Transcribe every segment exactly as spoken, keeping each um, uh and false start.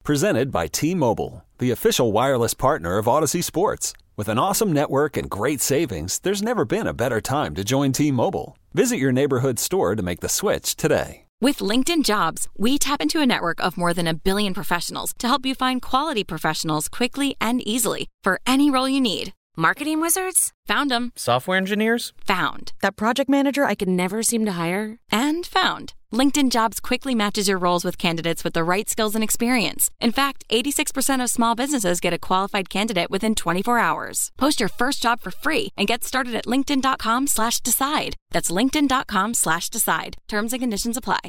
Presented by T-Mobile, the official wireless partner of Odyssey Sports. With an awesome network and great savings, there's never been a better time to join T-Mobile. Visit your neighborhood store to make the switch today. With LinkedIn Jobs, we tap into a network of more than a billion professionals to help you find quality professionals quickly and easily for any role you need. Marketing wizards? Found them. Software engineers? Found. That project manager I could never seem to hire? And found. LinkedIn Jobs quickly matches your roles with candidates with the right skills and experience. In fact, eighty-six percent of small businesses get a qualified candidate within twenty-four hours. Post your first job for free and get started at linkedin.com slash decide. That's linkedin.com slash decide. Terms and conditions apply.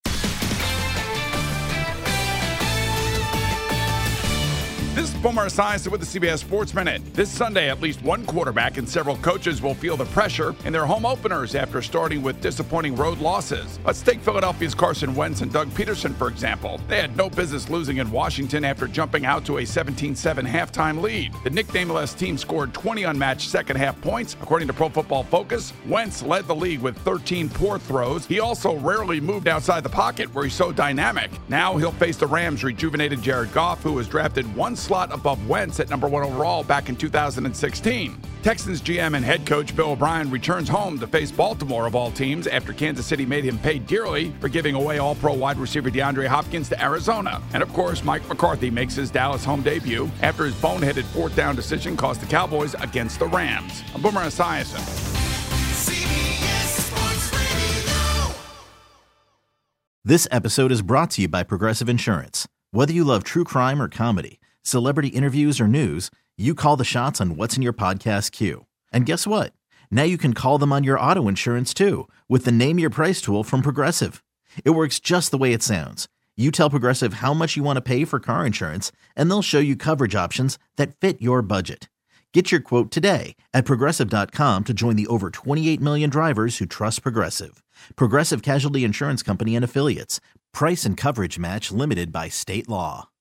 This is Boomer Esiason with the C B S Sports Minute. This Sunday, at least one quarterback and several coaches will feel the pressure in their home openers after starting with disappointing road losses. Let's take Philadelphia's Carson Wentz and Doug Peterson, for example. They had no business losing in Washington after jumping out to a seventeen seven halftime lead. The nickname-less team scored twenty unmatched second-half points. According to Pro Football Focus, Wentz led the league with thirteen poor throws. He also rarely moved outside the pocket, where he's so dynamic. Now he'll face the Rams' rejuvenated Jared Goff, who was drafted one slot above Wentz at number one overall back in two thousand sixteen. Texans G M and head coach Bill O'Brien returns home to face Baltimore of all teams after Kansas City made him pay dearly for giving away all-pro wide receiver DeAndre Hopkins to Arizona. And of course, Mike McCarthy makes his Dallas home debut after his boneheaded fourth down decision cost the Cowboys against the Rams. I'm Boomer Esiason. This episode is brought to you by Progressive Insurance. Whether you love true crime or comedy, celebrity interviews or news, you call the shots on what's in your podcast queue. And guess what? Now you can call them on your auto insurance too with the Name Your Price tool from Progressive. It works just the way it sounds. You tell Progressive how much you want to pay for car insurance, and they'll show you coverage options that fit your budget. Get your quote today at Progressive dot com to join the over twenty-eight million drivers who trust Progressive. Progressive Casualty Insurance Company and Affiliates. Price and coverage match limited by state law.